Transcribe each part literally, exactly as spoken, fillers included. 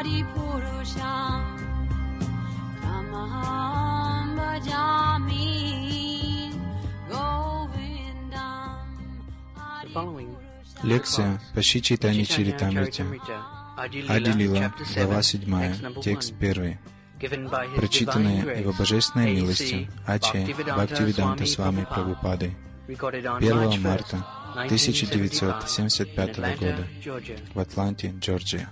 Лекция по Шри Чайтанья Чаритамрите, Ади Лила, глава седьмая, текст первый, прочитанные Его Божественной милостью Аче Бхактивиданта Свами Прабхупадой первого марта тысяча девятьсот семьдесят пятого года в Атланте, Джорджия.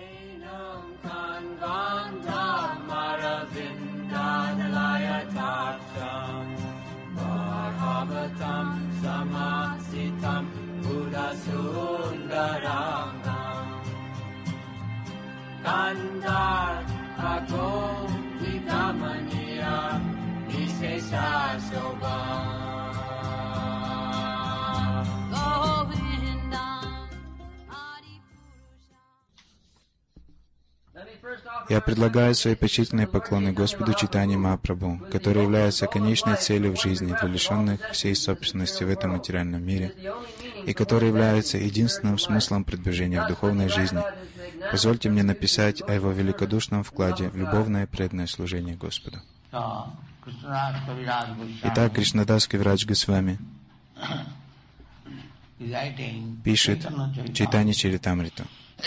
Kandar Ako Vikamaniya Vishesha Shobha Я предлагаю свои почтительные поклоны Господу Чайтанье Махапрабху, который является конечной целью в жизни для лишенных всей собственности в этом материальном мире, и который является единственным смыслом продвижения в духовной жизни. Позвольте мне написать о его великодушном вкладе в любовное и преданное служение Господу. Итак, Кришнадас Кавирадж Госвами пишет Чайтанья Чаритамриту.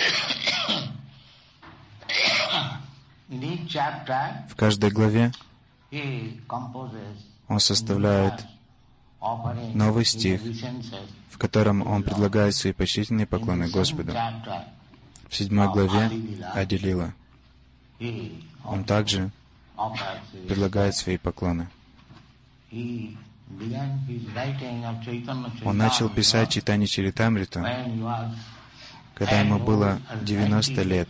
В каждой главе он составляет новый стих, в котором он предлагает свои почтительные поклоны Господу. В седьмой главе Ади Лила он также предлагает свои поклоны. Он начал писать Чайтанья Чаритамриту, когда ему было девяносто лет.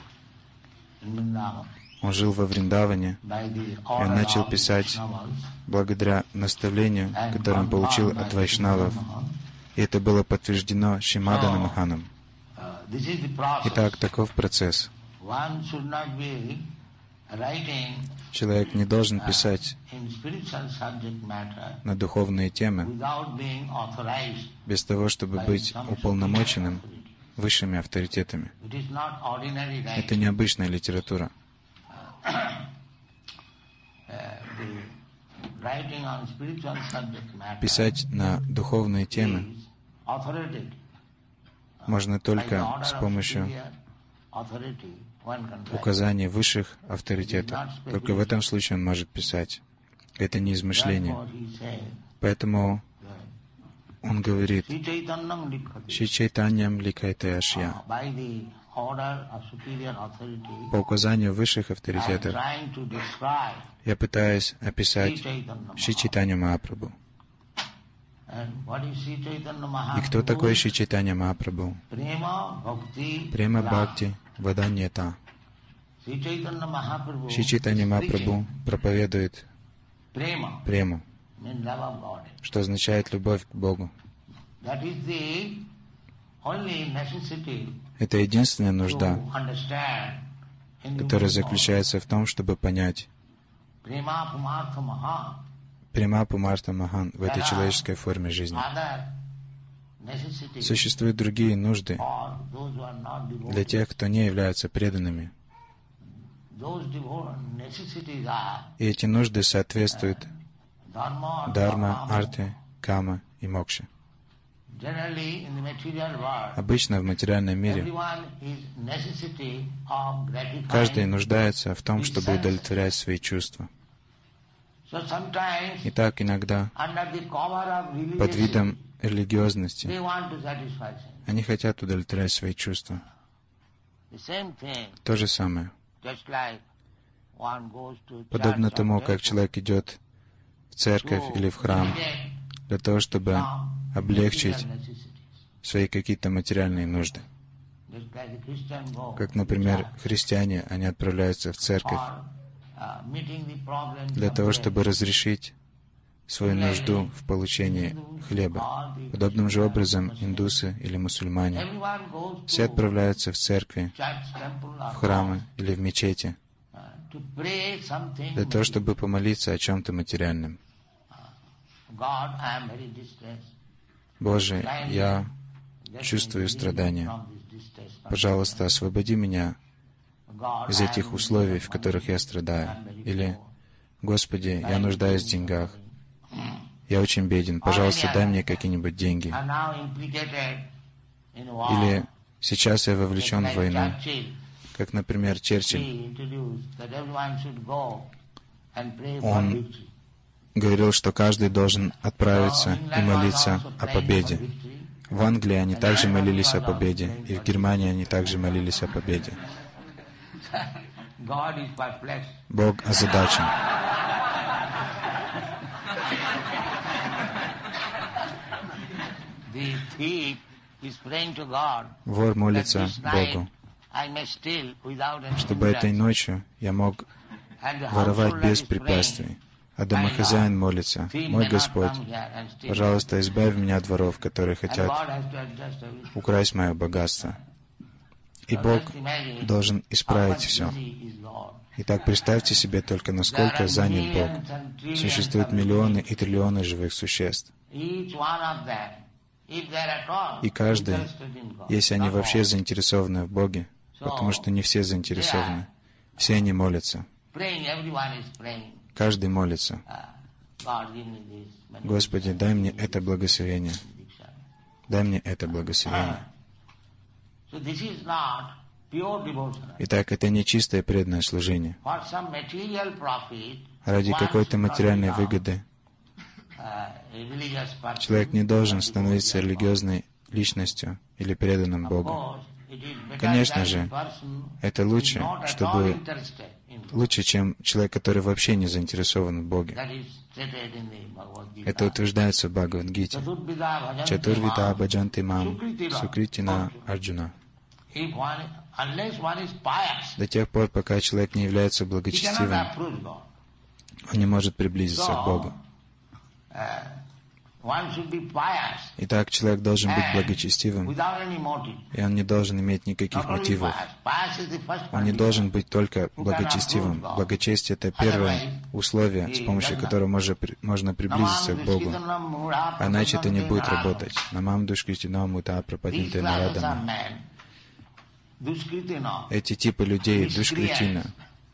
Он жил во Вриндаване, и он начал писать благодаря наставлению, которое он получил от вайшнавов, и это было подтверждено Шримаданом Маханом. Итак, таков процесс. Человек не должен писать на духовные темы без того, чтобы быть уполномоченным высшими авторитетами. Это необычная литература. Писать на духовные темы можно только с помощью указания высших авторитетов. Только в этом случае он может писать. Это не измышление. Поэтому он говорит: «Шри Чайтаньям ликайте ашья». По указанию высших авторитетов я пытаюсь описать Шри Чайтанью Махапрабху. И кто такой Шри Чайтанья Махапрабху? Према Бхакти Ваданьята. Шри Чайтанья Махапрабху проповедует прему, что означает любовь к Богу. Это единственная нужда, которая заключается в том, чтобы понять Према Пумарта Махан в этой человеческой форме жизни. Существуют другие нужды для тех, кто не является преданными. И эти нужды соответствуют Дharma, Арте, Кама и Мокше. Обычно в материальном мире каждый нуждается в том, чтобы удовлетворять свои чувства. Итак, иногда под видом религиозности они хотят удовлетворять свои чувства. То же самое. Подобно тому, как человек идет в церковь или в храм для того, чтобы облегчить свои какие-то материальные нужды. Как, например, христиане, они отправляются в церковь для того, чтобы разрешить свою нужду в получении хлеба. Подобным же образом индусы или мусульмане все отправляются в церкви, в храмы или в мечети для того, чтобы помолиться о чем-то материальном. Боже, я чувствую страдания. Пожалуйста, освободи меня из этих условий, в которых я страдаю. Или, Господи, я нуждаюсь в деньгах. Я очень беден. Пожалуйста, дай мне какие-нибудь деньги. Или сейчас я вовлечен в войну. Как, например, Черчилль. Он говорил, что каждый должен отправиться и молиться о победе. В Англии они также молились о победе, и в Германии они также молились о победе. Бог озадачен. Вор молится Богу, чтобы этой ночью я мог воровать без препятствий. А домохозяин молится: «Мой Господь, пожалуйста, избавь меня от воров, которые хотят украсть мое богатство». И Бог должен исправить все. Итак, представьте себе только, насколько занят Бог. Существуют миллионы и триллионы живых существ. И каждый, если они вообще заинтересованы в Боге, потому что не все заинтересованы, все они молятся. Каждый молится: «Господи, дай мне это благословение. Дай мне это благословение». Итак, это не чистое преданное служение. Ради какой-то материальной выгоды человек не должен становиться религиозной личностью или преданным Богу. Конечно же, это лучше, чтобы лучше, чем человек, который вообще не заинтересован в Боге. Это утверждается в Бхагавад-гите. Чатурвида баджанти мам сукритина Арджуна. До тех пор, пока человек не является благочестивым, он не может приблизиться к Богу. Итак, человек должен быть благочестивым, и он не должен иметь никаких мотивов. Он не должен быть только благочестивым. Благочестие — это первое условие, с помощью которого можно приблизиться к Богу. А иначе это не будет работать. Намам душкритино мута пропадинте нарадама. Эти типы людей, душкритина,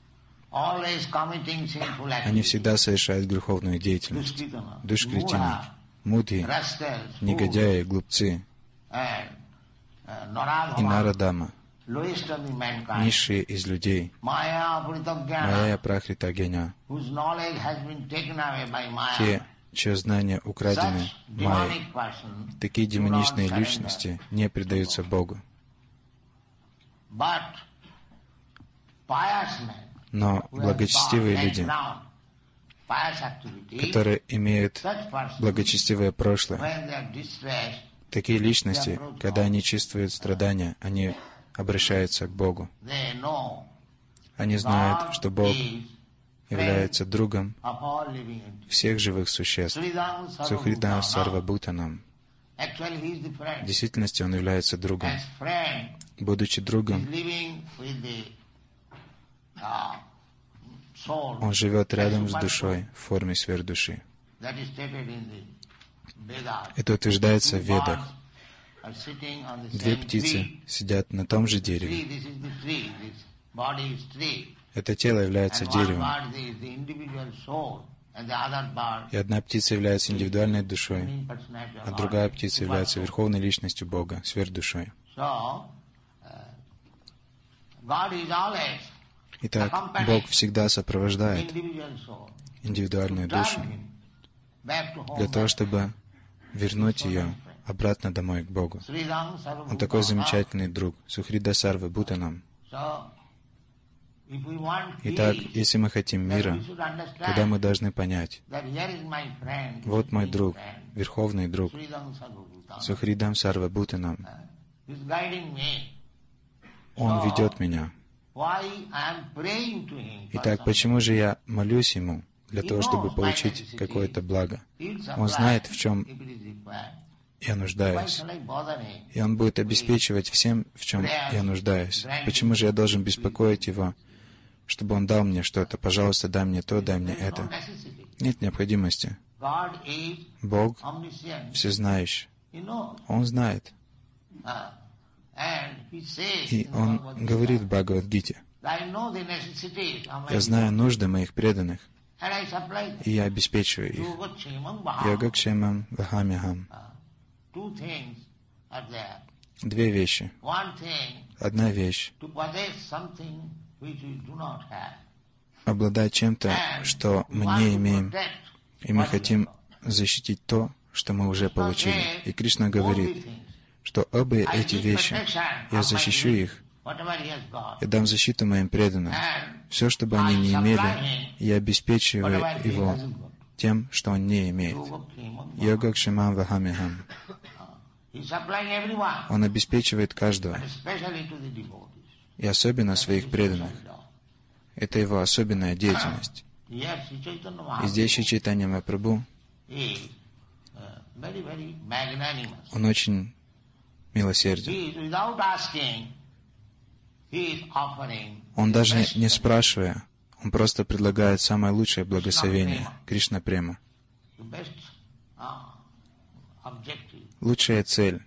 они всегда совершают греховную деятельность. Душкритина, мудхи, негодяи, глупцы, и нарадама, низшие из людей, майя прахрита гьяна, те, чье знание украдено майей. Такие демоничные личности не предаются Богу. Но благочестивые люди, которые имеют благочестивое прошлое, такие личности, когда они чувствуют страдания, они обращаются к Богу. Они знают, что Бог является другом всех живых существ. Сухрита Сарвабхутанам. В действительности Он является другом. Будучи другом, Он живет рядом с душой в форме сверхдуши. Это утверждается в Ведах. Две птицы сидят на том же дереве. Это тело является деревом. И одна птица является индивидуальной душой, а другая птица является верховной личностью Бога, сверхдушой. Итак, Бог всегда сопровождает индивидуальную душу для того, чтобы вернуть ее обратно домой к Богу. Он такой замечательный друг. Сухрида Сарва Бхутанам. Итак, если мы хотим мира, тогда мы должны понять: вот мой друг, верховный друг, Сухридам Сарва Бхутанам. Он ведет меня. Итак, почему же я молюсь Ему для того, чтобы получить какое-то благо? Он знает, в чем я нуждаюсь, и Он будет обеспечивать всем, в чем я нуждаюсь. Почему же я должен беспокоить Его, чтобы Он дал мне что-то? Пожалуйста, дай мне то, дай мне это. Нет необходимости. Бог всезнающий. Он знает. И Он говорит в Бхагавад-гите: Я знаю нужды моих преданных, и я обеспечиваю их. Йогакшемам вахамяхам. Две вещи. Одна вещь — обладать чем-то, что мы не имеем, и мы хотим защитить то, что мы уже получили. И Кришна говорит, что обе эти вещи, я защищу их, я дам защиту моим преданным. Все, что бы они не имели, я обеспечиваю его тем, что он не имеет. Йогакшемам вахамяхам. Он обеспечивает каждого, и особенно своих преданных. Это его особенная деятельность. И здесь Шри Чайтанья Махапрабху, он очень милосерден. Он даже не спрашивая, он просто предлагает самое лучшее благословение, Кришна Према. Лучшая цель.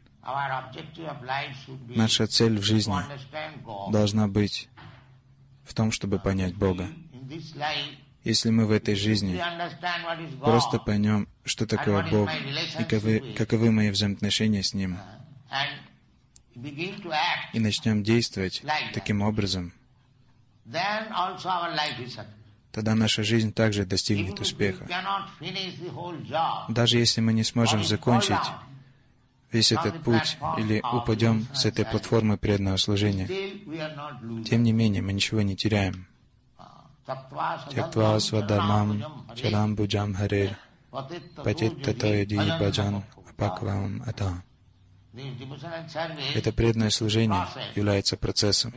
Наша цель в жизни должна быть в том, чтобы понять Бога. Если мы в этой жизни просто поймем, что такое Бог, и каковы, каковы мои взаимоотношения с Ним, и начнем действовать таким образом, тогда наша жизнь также достигнет успеха. Даже если мы не сможем закончить весь этот путь или упадем с этой платформы преданного служения, тем не менее мы ничего не теряем. Тяктва свадхармам чарам буджам харир патит татояди баджан апаквам ата. Это преданное служение является процессом,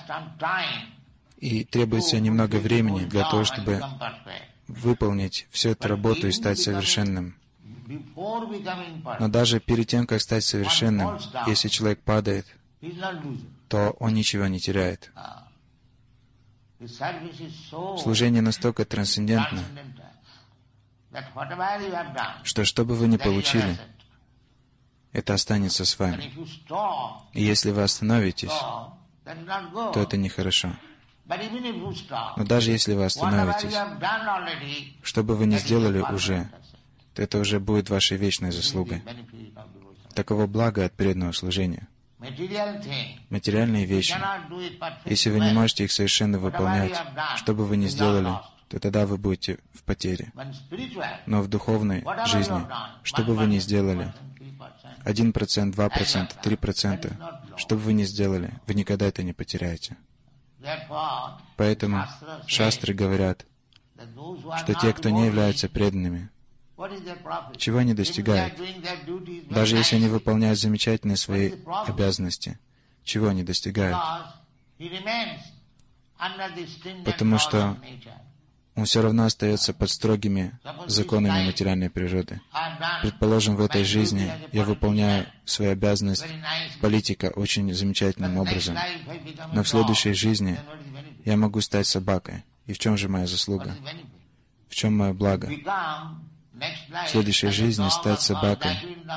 и требуется немного времени для того, чтобы выполнить всю эту работу и стать совершенным. Но даже перед тем, как стать совершенным, если человек падает, то он ничего не теряет. Служение настолько трансцендентно, что что бы вы ни получили, это останется с вами. И если вы остановитесь, то это нехорошо. Но даже если вы остановитесь, что бы вы ни сделали уже, то это уже будет вашей вечной заслугой. Таково благо от преданного служения. Материальные вещи, если вы не можете их совершенно выполнять, что бы вы ни сделали, то тогда вы будете в потере. Но в духовной жизни, что бы вы ни сделали, один процент, два процента, три процента, что бы вы ни сделали, вы никогда это не потеряете. Поэтому шастры говорят, что те, кто не являются преданными, чего они достигают? Даже если они выполняют замечательные свои обязанности, чего они достигают? Потому что он все равно остается под строгими законами материальной природы. Предположим, в этой жизни я выполняю свою обязанность политика очень замечательным образом, но в следующей жизни я могу стать собакой. И в чем же моя заслуга? В чем мое благо? В следующей жизни стать собакой.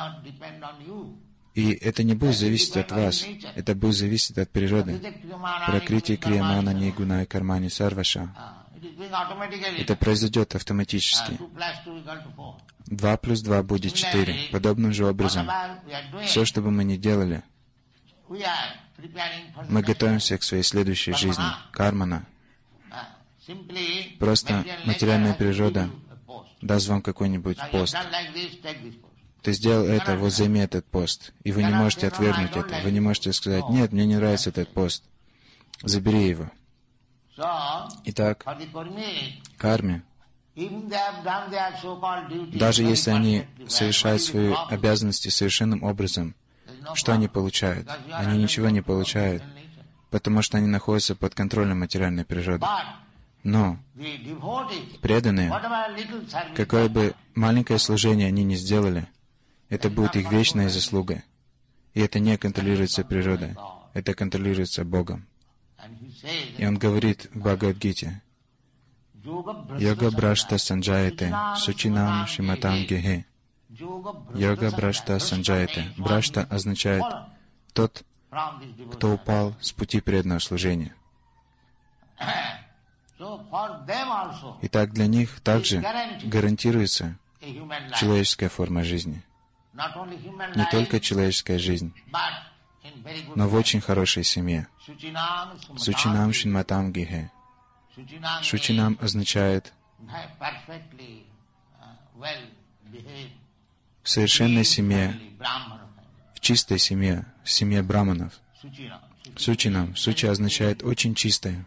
И это не будет зависеть от вас, это будет зависеть от природы. Пракрити криямана нигунай кармани сарваша. Это произойдет автоматически. Два плюс два будет четыре. Подобным же образом, все, что бы мы ни делали, мы готовимся к своей следующей жизни. Кармана. Просто материальная природа даст вам какой-нибудь пост. Ты сделал это, вот займи этот пост. И вы не можете отвергнуть это. Вы не можете сказать: нет, мне не нравится этот пост. Забери его. Итак, карме, даже если они совершают свои обязанности совершенным образом, что они получают? Они ничего не получают, потому что они находятся под контролем материальной природы. Но преданные, какое бы маленькое служение они ни сделали, это будет их вечной заслугой. И это не контролируется природой, это контролируется Богом. И он говорит в Бхагавад-гите: «Йога брашта санджаяте, сучинам шиматам гехе». Йога брашта санджаяте. Брашта означает тот, кто упал с пути преданного служения. Итак, для них также гарантируется человеческая форма жизни. Не только человеческая жизнь, но в очень хорошей семье. Сучинам Шинматам Гихе. Шучинам означает в совершенной семье, в чистой семье, в семье браманов. Сучинам. Сучи означает очень чистая.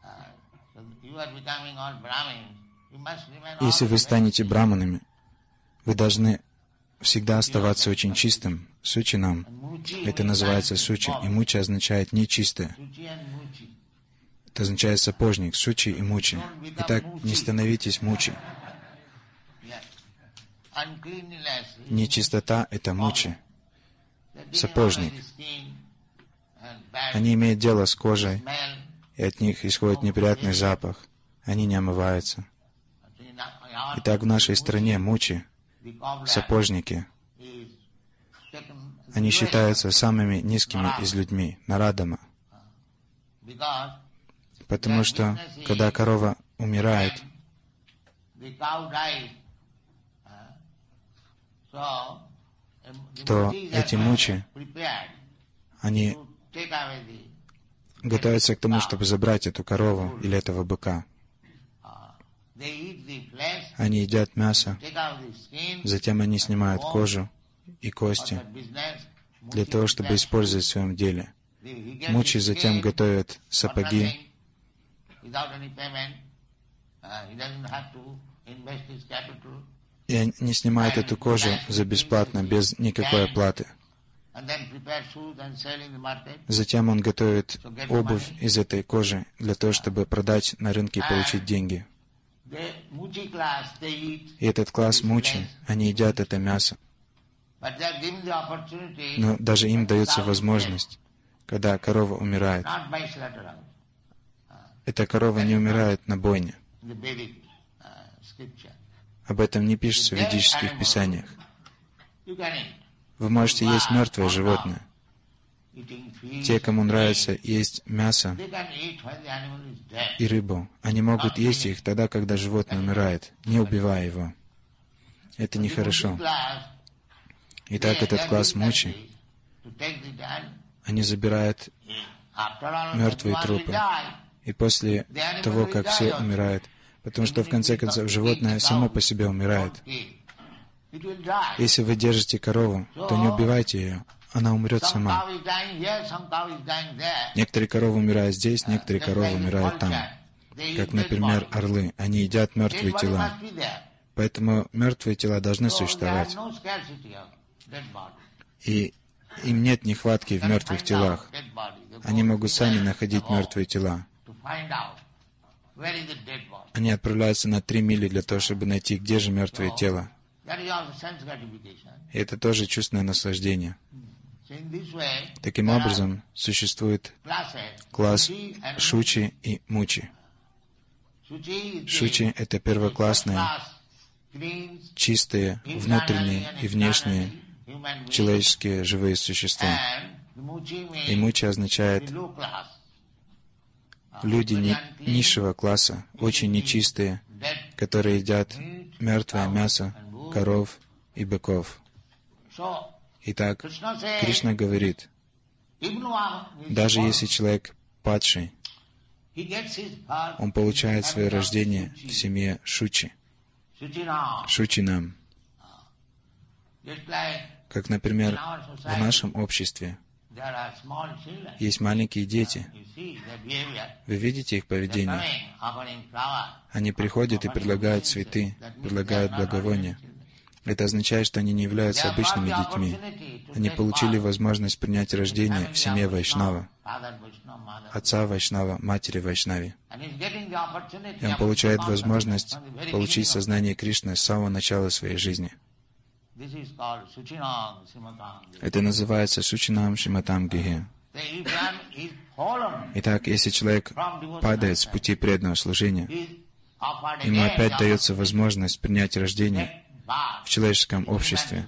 Если вы станете браманами, вы должны всегда оставаться очень чистым. Сучинам. Это называется сучи. И мучи означает нечистое. Это означает сапожник, сучи и мучи. Итак, не становитесь мучи. Нечистота — это мучи. Сапожник. Они имеют дело с кожей, и от них исходит неприятный запах. Они не омываются. Итак, в нашей стране мучи, сапожники, они считаются самыми низкими из людьми, нарадама. Потому что, когда корова умирает, то эти мучи, они готовятся к тому, чтобы забрать эту корову или этого быка. Они едят мясо, затем они снимают кожу и кости для того, чтобы использовать в своем деле. Мучи затем готовят сапоги. И они снимают эту кожу за бесплатно, без никакой оплаты. Затем он готовит обувь из этой кожи для того, чтобы продать на рынке и получить деньги. И этот класс мучи, они едят это мясо. Но даже им дается возможность, когда корова умирает. Эта корова не умирает на бойне. Об этом не пишется в ведических писаниях. Вы можете есть мертвое животное. Те, кому нравится есть мясо и рыбу, они могут есть их тогда, когда животное умирает, не убивая его. Это нехорошо. Итак, этот класс мучи, они забирают мертвые трупы. И после того, как все умирают, потому что в конце концов животное само по себе умирает. Если вы держите корову, то не убивайте ее, она умрет сама. Некоторые коровы умирают здесь, некоторые коровы умирают там. Как, например, орлы. Они едят мертвые тела. Поэтому мертвые тела должны существовать. И им нет нехватки в мертвых телах. Они могут сами находить мертвые тела. Они отправляются на три мили для того, чтобы найти, где же мертвое тело. И это тоже чувственное наслаждение. Таким образом, существует класс шучи и мучи. Шучи — это первоклассные, чистые, внутренние и внешние человеческие живые существа. И мучи означает люди ни, низшего класса, очень нечистые, которые едят мертвое мясо коров и быков. Итак, Кришна говорит, даже если человек падший, он получает свое рождение в семье Шучи, Шучинам. Как, например, в нашем обществе есть маленькие дети. Вы видите их поведение? Они приходят и предлагают цветы, предлагают благовония. Это означает, что они не являются обычными детьми. Они получили возможность принять рождение в семье Вайшнава, отца Вайшнава, матери Вайшнави. И он получает возможность получить сознание Кришны с самого начала своей жизни. Это называется Сучинам Шриматам Гихе. Итак, если человек падает с пути преданного служения, ему опять дается возможность принять рождение в человеческом обществе.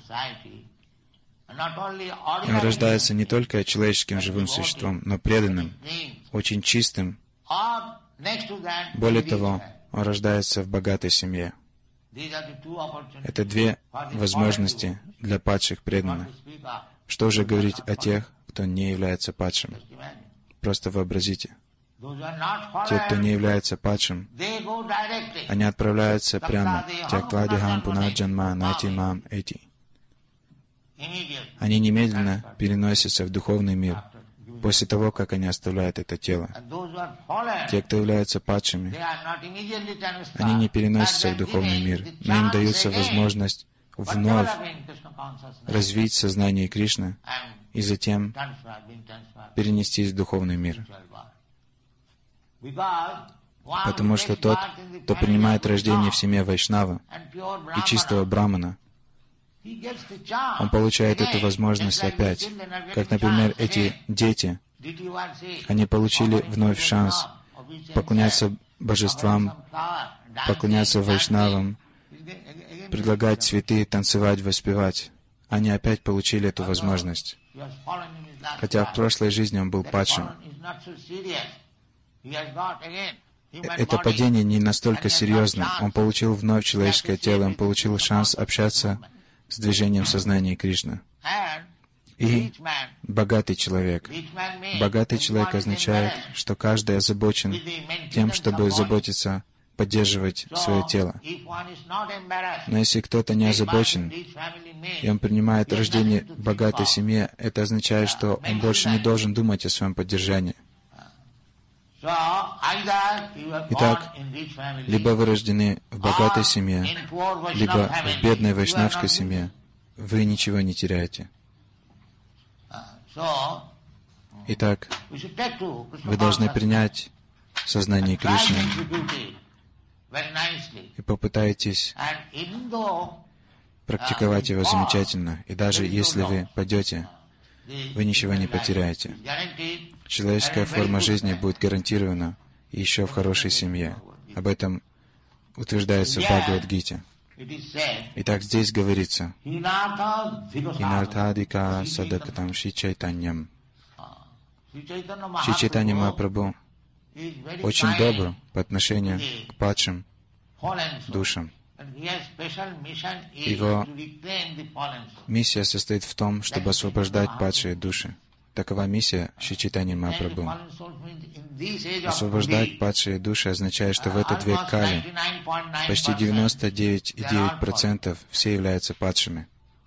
И он рождается не только человеческим живым существом, но преданным, очень чистым, Более того, он рождается в богатой семье. Это две возможности для падших преданных. Что же говорить о тех, кто не является падшим? Просто вообразите. Те, кто не является падшим, они отправляются прямо. Тяктвадихам пунаджанма натимам эти. Они немедленно переносятся в духовный мир после того, как они оставляют это тело. Те, кто являются падшими, они не переносятся в духовный мир, но им дается возможность вновь развить сознание Кришны и затем перенестись в духовный мир. Потому что тот, кто принимает рождение в семье Вайшнава и чистого Брамана, он получает эту возможность опять. Как, например, эти дети, они получили вновь шанс поклоняться божествам, поклоняться Вайшнавам, предлагать цветы, танцевать, воспевать. Они опять получили эту возможность. Хотя в прошлой жизни он был падшим. Это падение не настолько серьезно. Он получил вновь человеческое тело, он получил шанс общаться с движением сознания Кришны. И богатый человек. Богатый человек означает, что каждый озабочен тем, чтобы заботиться, поддерживать свое тело. Но если кто-то не озабочен, и он принимает рождение в богатой семье, это означает, что он больше не должен думать о своем поддержании. Итак, либо вы рождены в богатой семье, либо в бедной вайшнавской семье, вы ничего не теряете. Итак, вы должны принять сознание Кришны и попытайтесь практиковать его замечательно. И даже если вы падете, вы ничего не потеряете. Человеческая форма жизни будет гарантирована и еще в хорошей семье. Об этом утверждается в Бхагавад-гите. Итак, здесь говорится: «Инартадика садакатам Шри Чайтаньям». Шри Чайтанья Махапрабху очень добр по отношению к падшим душам. Его миссия состоит в том, чтобы освобождать падшие души. Такова миссия Шри Чайтанья Махапрабху. Освобождать падшие души означает, что в этот век Кали почти девяносто девять целых девять десятых процента все являются падшими.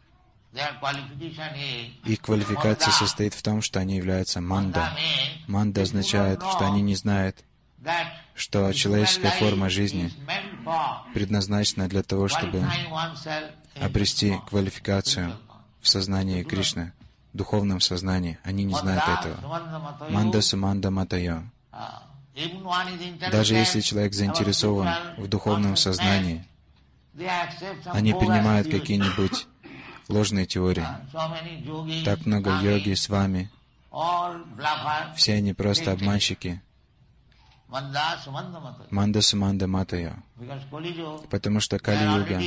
Их квалификация состоит в том, что они являются манда. Манда означает, что они не знают, что человеческая форма жизни предназначена для того, чтобы обрести квалификацию в сознании Кришны, в духовном сознании. Они не знают этого. Манда суманда матайо. Даже если человек заинтересован в духовном сознании, они принимают какие-нибудь ложные теории. Так много йоги с вами. Все они просто обманщики. Манда суманда матайо. Потому что Кали-юга,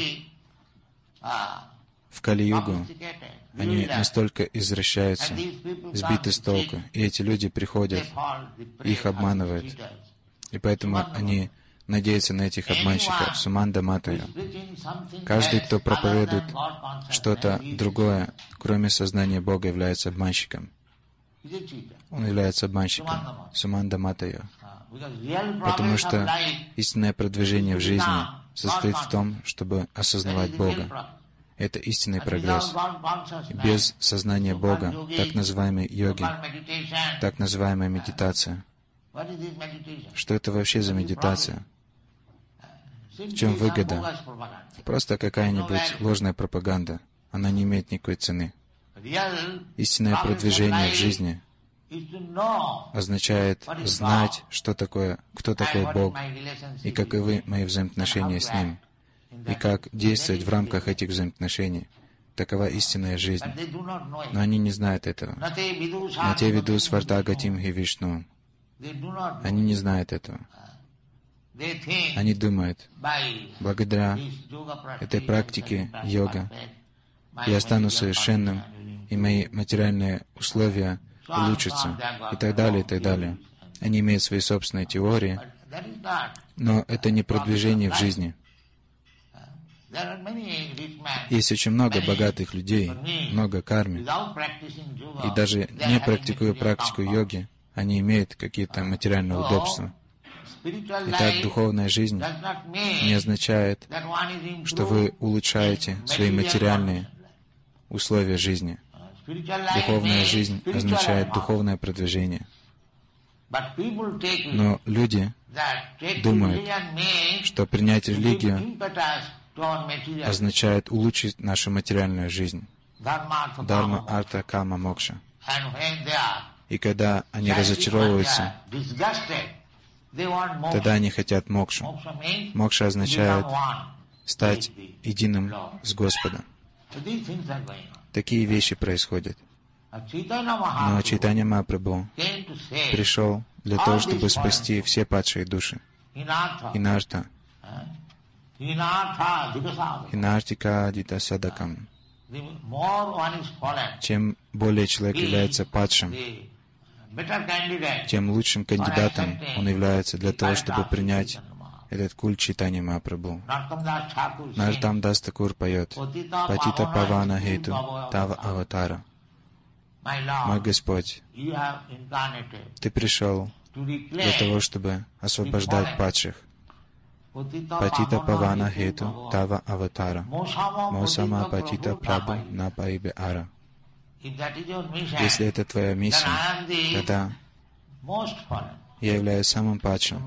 в Кали-югу они настолько извращаются, сбиты с толку, и эти люди приходят, их обманывают, и поэтому они надеются на этих обманщиков. Суманда матайо. Каждый, кто проповедует что-то другое, кроме сознания Бога, является обманщиком. Он является обманщиком. Суманда матайо. Потому что истинное продвижение в жизни состоит в том, чтобы осознавать Бога. Это истинный прогресс. Без сознания Бога, так называемой йоги, так называемая медитация. Что это вообще за медитация? В чем выгода? Просто какая-нибудь ложная пропаганда. Она не имеет никакой цены. Истинное продвижение в жизни означает знать, что такое, кто такой Бог, и каковы мои взаимоотношения с Ним, и как действовать в рамках этих взаимоотношений. Такова истинная жизнь. Но они не знают этого. Нате виду свартагатим хи Вишну. Они не знают этого. Они думают, благодаря этой практике йога я стану совершенным, и мои материальные условия улучшатся, и так далее, и так далее. Они имеют свои собственные теории, Но это не продвижение в жизни. Есть очень много богатых людей, много карми, и даже не практикуя практику йоги, они имеют какие-то материальные удобства. Итак, духовная жизнь не означает, что вы улучшаете свои материальные условия жизни. Духовная жизнь означает духовное продвижение. Но люди думают, что принять религию означает улучшить нашу материальную жизнь. Дарма, арта, кама, мокша. И когда они разочаровываются, тогда они хотят мокшу. Мокша означает стать единым с Господом. Такие вещи происходят. Но Чайтанья Махапрабху пришел для того, чтобы спасти все падшие души. Инарта. Инартика адита садакам. Чем более человек является падшим, тем лучшим кандидатом он является для того, чтобы принять этот культ Чайтаньи Махапрабху. Нароттам Дас Такур поет: «Патита павана хету тава аватара». Мой Господь, Ты пришел для того, чтобы освобождать падших. Патита павана хету тава аватара. Мосама патита прабhu на паибе ара. Если это Твоя миссия, тогда я являюсь самым падшим.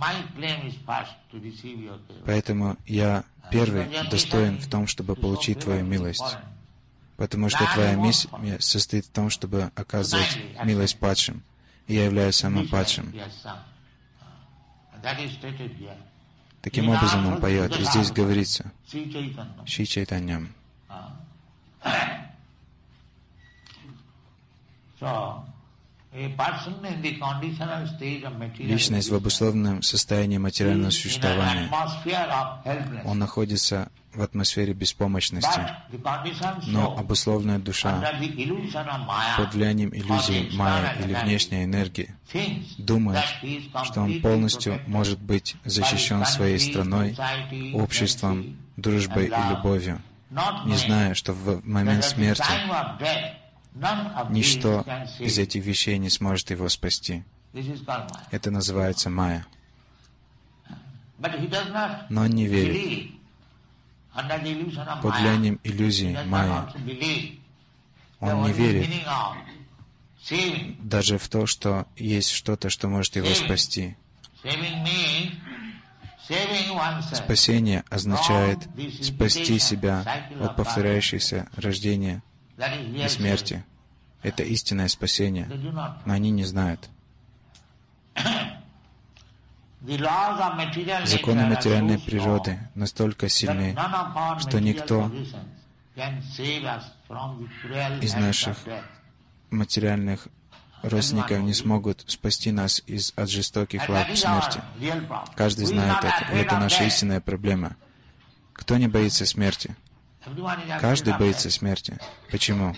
Поэтому я первый достоин в том, чтобы получить Твою милость. Потому что Твоя миссия состоит в том, чтобы оказывать милость падшим. И я являюсь самым падшим. Таким образом он поет. И здесь говорится Шри Чайтаньям. Личность в обусловленном состоянии материального существования. Он находится в атмосфере беспомощности. Но обусловленная душа под влиянием иллюзии майя или внешней энергии думает, что он полностью может быть защищен своей страной, обществом, дружбой и любовью, не зная, что в момент смерти ничто из этих вещей не сможет его спасти. Это называется майя. Но он не верит. Под влиянием иллюзии майя он не верит даже в то, что есть что-то, что может его спасти. Спасение означает спасти себя от повторяющихся рождения и смерти. Это истинное спасение, но они не знают. Законы материальной природы настолько сильны, что никто из наших материальных родственников не смогут спасти нас из, от жестоких лап смерти. Каждый знает это, и это наша истинная проблема. Кто не боится смерти? Каждый боится смерти. Почему?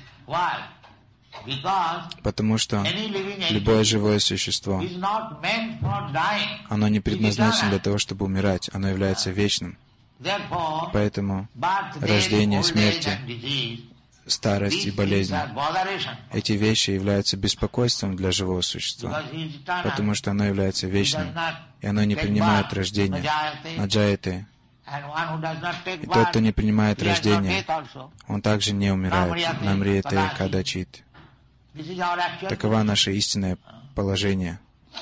Потому что любое живое существо, оно не предназначено для того, чтобы умирать, оно является вечным. Поэтому рождение, смерти, старость и болезнь, эти вещи являются беспокойством для живого существа, потому что оно является вечным, и оно не принимает рождение, наджаяте. И тот, кто не принимает рождение, он также не умирает. Намриете кадачит. Таково наше истинное положение.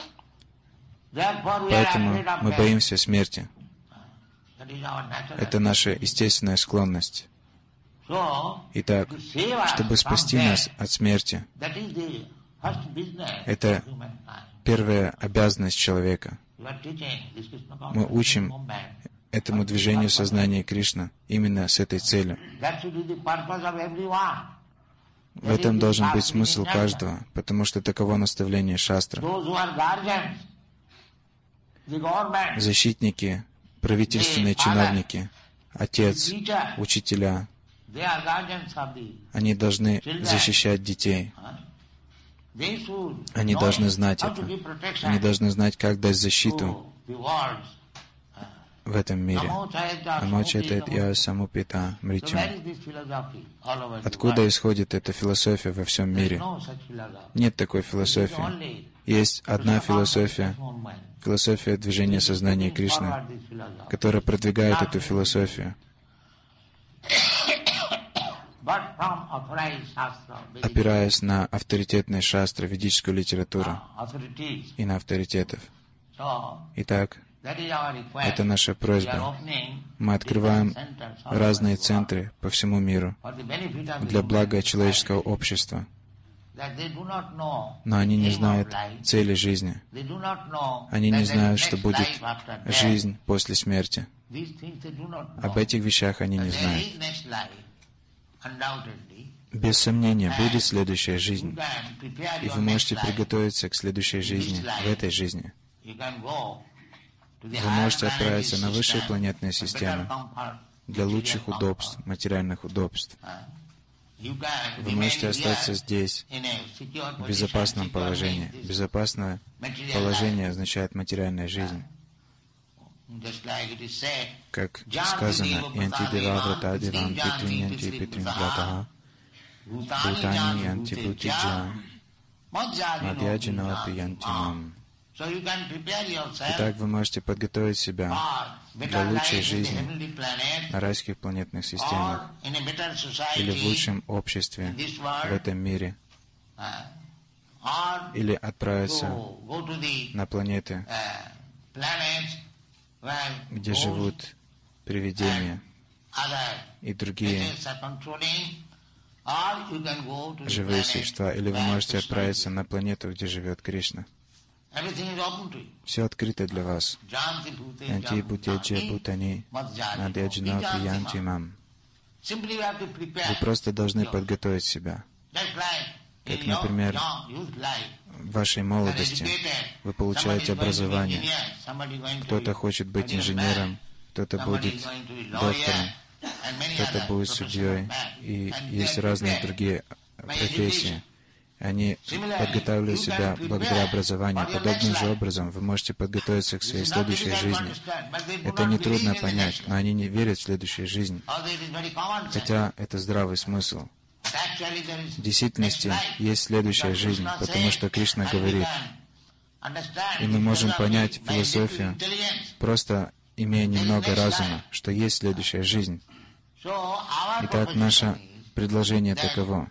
Поэтому мы боимся смерти. Это наша естественная склонность. Итак, чтобы спасти нас от смерти, это первая обязанность человека. Мы учим этому движению сознания Кришны именно с этой целью. В этом должен быть смысл каждого, потому что таково наставление шастры. Защитники, правительственные чиновники, отец, учителя, они должны защищать детей. Они должны знать это. Они должны знать, как дать защиту в этом мире. Намочатет я самупита мритю. Откуда исходит эта философия во всем мире? Нет такой философии. Есть одна философия, философия движения сознания Кришны, которая продвигает эту философию. Опираясь на авторитетные шастры, ведическую литературу и на авторитетов. Итак, это наша просьба. Мы открываем разные центры по всему миру для блага человеческого общества. Но они не знают цели жизни. Они не знают, что будет жизнь после смерти. Об этих вещах они не знают. Без сомнения, будет следующая жизнь. И вы можете приготовиться к следующей жизни, в этой жизни. Вы можете отправиться на высшие планетные системы для лучших удобств, материальных удобств. Вы можете остаться здесь, в безопасном положении. Безопасное положение означает материальная жизнь. Как сказано, «Янти деваврата девам питрин янти питрин блатаха, бхутани янти бхутиджа, мадьяджинавапи янти мам». Итак, вы можете подготовить себя для лучшей жизни на райских планетных системах или в лучшем обществе в этом мире, или отправиться на планеты, где живут привидения и другие живые существа, или вы можете отправиться на планету, где живет Кришна. Все открыто для вас. Янти бутеджи бутани надяджинапи янти мам. Вы просто должны подготовить себя. Как, например, в вашей молодости вы получаете образование. Кто-то хочет быть инженером, кто-то будет доктором, кто-то будет судьей, и есть разные другие профессии. Они подготавливают себя благодаря образованию. Подобным же образом вы можете подготовиться к своей следующей жизни. Это нетрудно понять, но они не верят в следующую жизнь, хотя это здравый смысл. В действительности есть следующая жизнь, потому что Кришна говорит, и мы можем понять философию, просто имея немного разума, что есть следующая жизнь. Итак, наше предложение таково,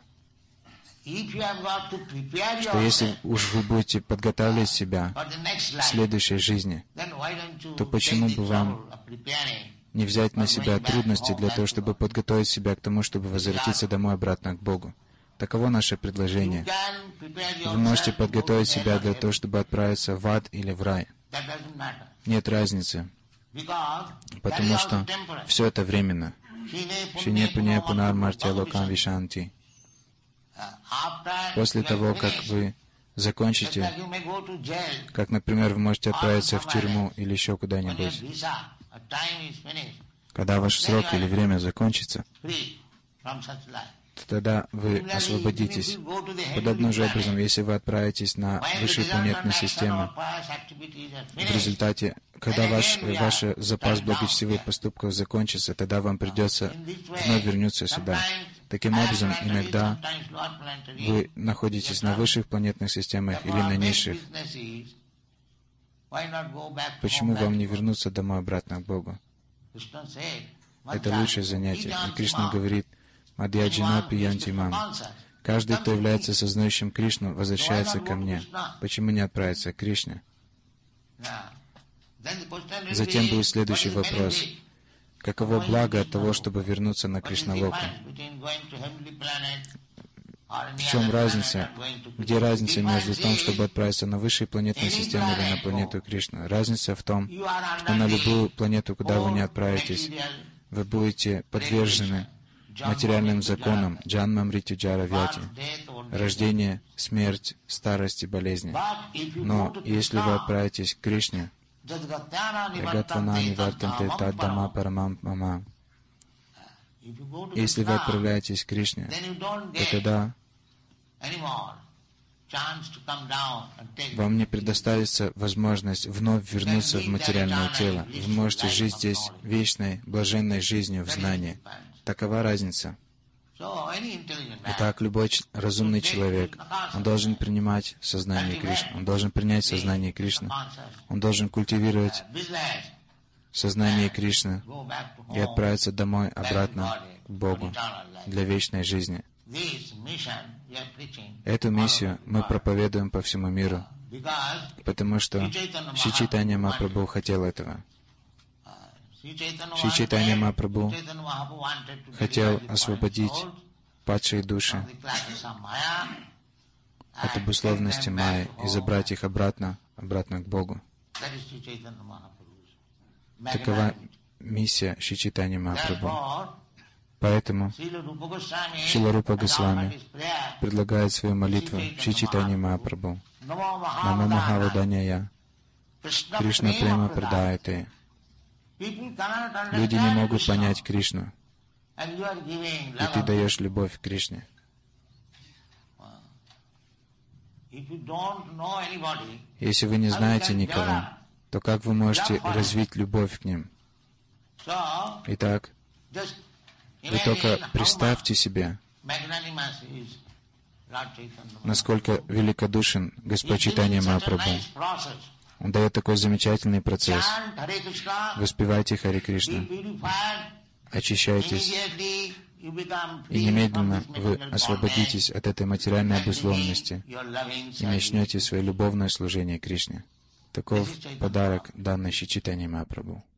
что если уж вы будете подготавливать себя к следующей жизни, то почему бы вам не взять на себя трудности для того, чтобы подготовить себя к тому, чтобы возвратиться домой обратно к Богу? Таково наше предложение. Вы можете подготовить себя для того, чтобы отправиться в ад или в рай. Нет разницы, потому что все это временно. Шине пуне пунар мартя локам вишанти. После того, как вы закончите, как, например, вы можете отправиться в тюрьму или еще куда-нибудь, когда ваш срок или время закончится, то тогда вы освободитесь. Подобным же образом, если вы отправитесь на высшие планетные системы, в результате, когда ваш, ваш запас благочестивых поступков закончится, тогда вам придется вновь вернуться сюда. Таким образом, иногда вы находитесь на высших планетных системах или на низших. Почему вам не вернуться домой обратно к Богу? Это лучшее занятие. И Кришна говорит, «Мадьяджинапи янти мам». Каждый, кто является сознающим Кришну, возвращается ко мне. Почему не отправиться к Кришне? Затем будет следующий вопрос. Каково благо от того, чтобы вернуться на Кришналоку? В чем разница? Где разница между тем, чтобы отправиться на высшие планетные системы или на планету Кришны? Разница в том, что на любую планету, куда вы не отправитесь, вы будете подвержены материальным законам джанма мритю джара вьяти, рождение, смерть, старость и болезни. Но если вы отправитесь к Кришне, если вы отправляетесь к Кришне, то тогда вам не предоставится возможность вновь вернуться в материальное тело. Вы можете жить здесь вечной, блаженной жизнью в знании. Такова разница. Итак, любой ч- разумный человек, он должен принимать сознание Кришны, он должен принять сознание Кришны, он должен культивировать сознание Кришны и отправиться домой, обратно к Богу для вечной жизни. Эту миссию мы проповедуем по всему миру, потому что Шри Чайтанья Махапрабху хотел этого. Шри Чайтанья Махапрабху хотел освободить падшие души от обусловленности майи и забрать их обратно, обратно к Богу. Такова миссия Шри Чайтанья Махапрабху. Поэтому Шрила Рупа Госвами предлагает свою молитву Шри Чайтанья Махапрабху. Намо Махаваданяя, Кришна Према Прадаяте. Люди не могут понять Кришну, и ты даешь любовь к Кришне. Если вы не знаете никого, то как вы можете развить любовь к ним? Итак, вы только представьте себе, насколько великодушен Господь Чайтанья Махапрабху. Он дает такой замечательный процесс. Воспевайте Харе Кришна, очищайтесь, и немедленно вы освободитесь от этой материальной обусловленности и начнете свое любовное служение Кришне. Таков подарок, данный Шри Чайтанья Махапрабху.